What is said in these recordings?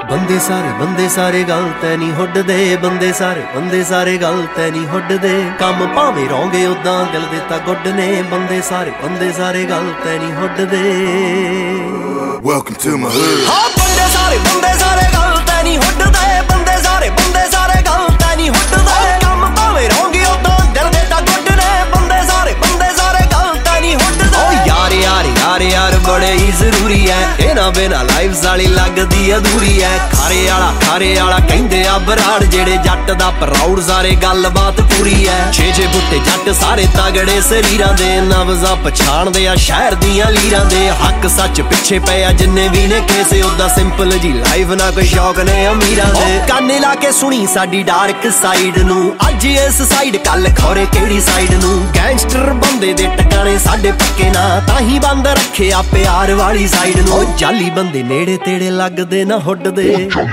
ਬੰਦੇ ਸਾਰੇ ਗੱਲ ਤੈ ਨਹੀਂ ਹੁੱਡਦੇ ਬੰਦੇ ਸਾਰੇ ਗੱਲ ਤੈ ਨਹੀਂ ਹੁੱਡਦੇ ਕੰਮ ਭਾਵੇਂ ਰੋਂਗੇ ਉਦਾਂ ਦਿਲ ਦੇ ਤਾਂ ਗੁੱਡ ਨੇ ਬੰਦੇ ਸਾਰੇ ਗੱਲ ਤੈ ਨਹੀਂ ਹੁੱਡਦੇ Welcome to my hood ਹਾਂ ਬੰਦੇ ਸਾਰੇ ਗੱਲ ਤੈ ਨਹੀਂ ਹੁੱਡਦੇ ਬੰਦੇ ਸਾਰੇ ਗੱਲ ਤੈ ਨਹੀਂ ਹੁੱਡਦੇ ਕੰਮ ਭਾਵੇਂ ਰੋਂਗੇ ਉਦਾਂ ਦਿਲ ਦੇ ਤਾਂ ਗੁੱਡ ਨੇ ਬੰਦੇ ਸਾਰੇ ਗੱਲ ਤੈ ਨਹੀਂ ਹੁੱਡਦੇ ਓ ਯਾਰ ਬੜੇ ਹੀ ਜ਼ਰੂਰੀ ਐ ਇਹਨਾਂ ਬਿਨਾਂ ਲਾਈਫ ਸਾਲੀ ਲੱਗਦੀ ਅਧੂਰੀ ਐ ਖਾਰੇ ਵਾਲਾ ਕਹਿੰਦੇ ਆ ਬਰਾੜ ਜਿਹੜੇ ਜੱਟ ਦਾ ਪ੍ਰਾਊਡ ਸਾਰੇ ਗੱਲਬਾਤ ਪੂਰੀ ਐ ਛੇ ਬੁੱਟੇ ਜੱਟ ਸਾਰੇ ਤਗੜੇ ਸਰੀਰਾਂ ਦੇ ਨਵਜ਼ਾਂ ਪਛਾਣਦੇ ਆ ਸ਼ਹਿਰ ਦੀਆਂ ਲੀਰਾਂ ਦੇ ਹੱਕ ਸੱਚ ਪਿੱਛੇ ਪਏ ਆ ਜਿੰਨੇ ਵੀ ਨੇ ਕੇਸੇ ਉਦਾਂ ਸਿੰਪਲ ਜੀ ਲਾਈਫ ਨਾ ਕੋਈ ਸ਼ੌਕ ਨੇ ਅਮੀਰਾਂ ਦੇ ਕੰਨ ਲਾ ਕੇ ਸੁਣੀ ਸਾਡੀ ਡਾਰਕ ਸਾਈਡ ਨੂੰ ਅੱਜ ਇਸ ਸਾਈਡ ਕੱਲ ਖੋਰੇ ਕਿਹੜੀ ਸਾਈਡ ਨੂੰ ਗੈਂਗਸਟਰ ਬੰਦੇ ਦੇ ਟਿਕਾਣੇ ਸਾਡੇ ਪੱਕੇ ਨਾ ਤਾਂ ਹੀ ਬੰਦ ਰੱਖਿਆ ਪਿਆਰ ਵਾਲੀ ਸਾਈਡ ਨੂੰ ਉਹ ਜਾਲੀ ਬੰਦੇ ਨੇੜੇ ਤੇੜੇ ਲੱਗਦੇ ਨਾ ਹੁੱਡਦੇ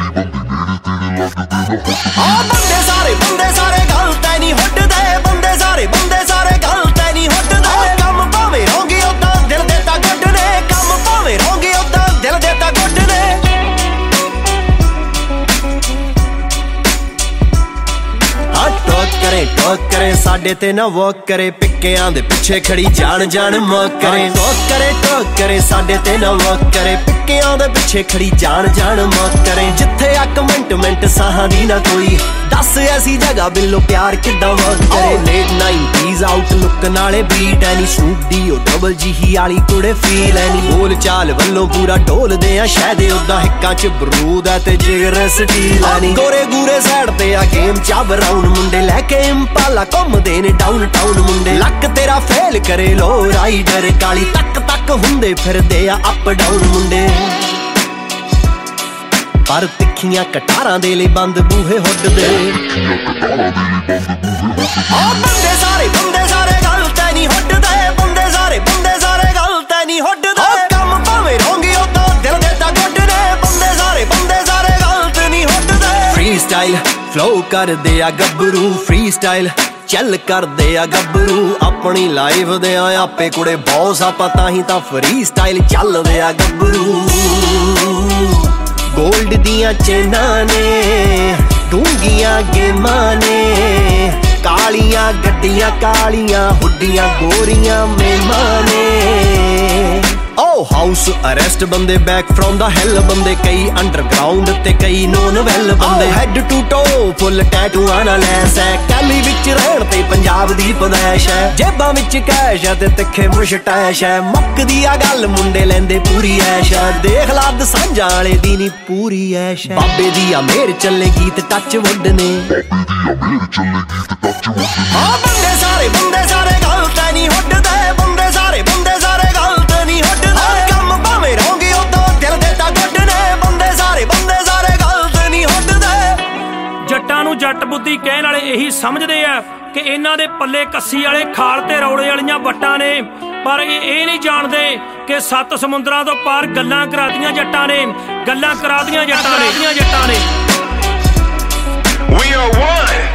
ਆ ਬੰਦੇ ਸਾਰੇ ਗੱਲ ਤੈ ਨਹੀਂ ਹੁੱਡਦੇ ਬੰਦੇ ਸਾਰੇ ਗੱਲ ਤੈ ਨਹੀਂ ਹੁੱਡਦੇ ਕੰਮ ਭਾਵੇਂ ਰੋਂਗੇ ਉਦਾਂ ਦਿਲ ਦੇ ਤਾਂ ਗੁੱਡ ਨੇ ਕੰਮ ਭਾਵੇਂ ਰੋਂਗੇ ਉਦਾਂ ਦਿਲ ਦੇ ਤਾਂ ਗੁੱਡ ਨੇ ਟੋਕ ਕਰੇ ਸਾਡੇ ਤੇ ਨਾ ਵੋਕ ਕਰੇ ਪਿੱਕਿਆਂ ਦੇ ਪਿੱਛੇ ਖੜੀ ਜਾਣ ਮੋਕ ਕਰੇ ਟੋਕ ਕਰੇ ਸਾਡੇ ਤੇ ਨਾ ਵੋਕ ਕਰੇ ਪਿੱਕਿਆਂ ਦੇ ਪਿੱਛੇ ਖੜੀ ਜਾਣ ਮੋਕ ਕਰੇ ਜਿੱਥੇ ਅੱਕ ਮਿੰਟ ਸਾਹਾਂ ਦੀ ਨਾ ਕੋਈ ਦੱਸ ਐਸੀ ਜਗ੍ਹਾ ਬਿੱਲੋ ਪਿਆਰ ਕਿੱਦਾਂ ਵਰਕ ਕਰੇ ਲੇਟ 90s ਆਊਟਲੁੱਕ ਨਾਲੇ ਬੀਟ ਐਨੀ ਸੂਟ ਦੀ ਉਹ ਡਬਲ ਜੀ ਵਾਲੀ ਕੁੜੇ ਫੀਲ ਐਨੀ ਬੋਲ ਚਾਲ ਵੱਲੋਂ ਪੂਰਾ ਢੋਲਦੇ ਆ ਸ਼ਾਇਦ ਉਦਾਂ ਹਿੱਕਾਂ ਚ ਬਰੂਦ ਐ ਤੇ ਜਿਗਰ ਸਟੀਲ ਐਨੀ ਗੋਰੇ ਗੂਰੇ ਸਾਈਡ ਤੇ ਆ ਗੇਮ ਚ ਬਰਾਊਨ ਮੁੰਡੇ ਲੈ ਕੇ ਇੰਪਾਲਾ ਘੁੰਮਦੇ ਨੇ ਡਾਊਨ ਟਾਊਨ ਮੁੰਡੇ ਲੱਕ ਤੇਰਾ ਫੇਲ ਕਰੇ ਲੋ ਰਾਈਡਰ ਕਾਲੀ ਤੱਕ ਹੁੰਦੇ ਫਿਰਦੇ ਆ ਅਪ ਡਾਊਨ ਮੁੰਡੇ ਪਰ ਤਿੱਖੀਆਂ ਕਟਾਰਾਂ ਦੇ ਲਈ ਬੰਦ ਬੂਹੇ ਹੁੱਡਦੇ ਆ ਬੰਦੇ ਸਾਰੇ ਗੱਲ ਤੈ ਨਹੀਂ ਹੁੱਡਦੇ ਬੰਦੇ ਸਾਰੇ ਗੱਲ ਤੈ ਨਹੀਂ ਹੁੱਡਦੇ ਕੰਮ ਭਾਵੇਂ ਰੋਂਗੇ ਉਦਾਂ ਦਿਲ ਦੇ ਤਾਂ ਗੁੱਡ ਨੇ ਬੰਦੇ ਸਾਰੇ ਗੱਲ ਤੈ ਨਹੀਂ ਹੁੱਡਦੇ ਫ੍ਰੀ ਸਟਾਈਲ ਫਲੋ ਕਰਦੇ ਆ ਗੱਭਰੂ ਫ੍ਰੀ ਸਟਾਈਲ ਚੱਲ ਕਰਦੇ ਆ ਗੱਭਰੂ ਆਪਣੀ ਲਾਈਫ ਦੇ ਆ ਆਪੇ ਕੁੜੇ ਬੌਸ ਆਪਾਂ ਤਾਂ ਹੀ ਤਾਂ ਫ੍ਰੀ ਸਟਾਈਲ ਚੱਲਦੇ ਆ ਗੱਭਰੂ ਗੋਲਡ ਦੀਆਂ ਚੇਨਾਂ ਨੇ ਡੂੰਘੀਆਂ ਗੇਮਾਂ ਨੇ ਕਾਲੀਆਂ ਗੱਡੀਆਂ ਕਾਲੀਆਂ ਹੁੱਡੀਆਂ ਗੋਰੀਆਂ ਮੇਮਾਂ ਨੇ ਓ ਹਾਊਸ ਅਰੈਸਟ ਬੰਦੇ ਬੈਕ ਫਰੋਮ ਦਾ ਹੈਲ ਬੰਦੇ ਕਈ ਅੰਡਰਗਰਾਉਂਡ ਤੇ ਕਈ ਨੋਨ ਵੈਲ ਬੰਦੇ ਹੈਡ ਟੂ ਟੋ ਫੁੱਲ ਟੈਟੂਆਂ ਨਾਲ ਲੈਸ ਐ ਕੈਲੀ ਵਿੱਚ ਰਹਿਣ ਤੇ ਪੰਜਾਬ ਦੀ ਪਦੈਸ਼ ਐ ਜੇਬਾਂ ਵਿੱਚ ਕੈਸ਼ ਐ ਤੇ ਤਿੱਖੇ ਮੁਸ਼ਟੈਸ਼ ਐ ਮੁੱਕਦੀ ਆ ਗੱਲ ਮੁੰਡੇ ਲੈਂਦੇ ਪੂਰੀ ਐਸ਼ ਐ ਦੇਖ ਲਾ ਦਸਾਂਝਾਂ ਵਾਲੇ ਦੀ ਨੀ ਪੂਰੀ ਐਸ਼ ਐ ਬਾਬੇ ਦੀ ਆ ਮੇਰ ਚੱਲੇ ਗੀਤ ਟੱਚ ਵੁੱਡ ਨੇ ਆ ਬੰਦੇ ਸਾਰੇ ਗੱਲ ਤੈ ਨਹੀਂ ਹੁੱਡਦੇ ਬੰਦੇ ਸਾਰੇ ਗੱਲ ਤੈ ਨਹੀਂ ਹੁੱਡਦੇ ਕੰਮ ਭਾਵੇਂ ਰੋਂਗੇ ਉਦਾਂ ਦਿਲ ਦੇ ਤਾਂ ਗੁੱਡ ਨੇ ਬੰਦੇ ਸਾਰੇ ਗੱਲ ਤੈ ਨਹੀਂ ਹੁੱਡਦੇ ਜੱਟਾਂ ਨੂੰ ਜੱਟ ਬੁੱਧੀ ਕਹਿਣ ਵਾਲੇ ਇਹੀ ਸਮਝਦੇ ਆ ਕਿ ਇਹਨਾਂ ਦੇ ਪੱਲੇ ਕੱਸੀ ਵਾਲੇ ਖਾਲ ਤੇ ਰੌਲੇ ਵਾਲੀਆਂ ਵੱਟਾਂ ਨੇ ਪਰ ਇਹ ਨਹੀਂ ਜਾਣਦੇ ਕਿ 7 ਸਮੁੰਦਰਾਂ ਤੋਂ ਪਾਰ ਗੱਲਾਂ ਕਰਾਦੀਆਂ ਜੱਟਾਂ ਨੇ We are one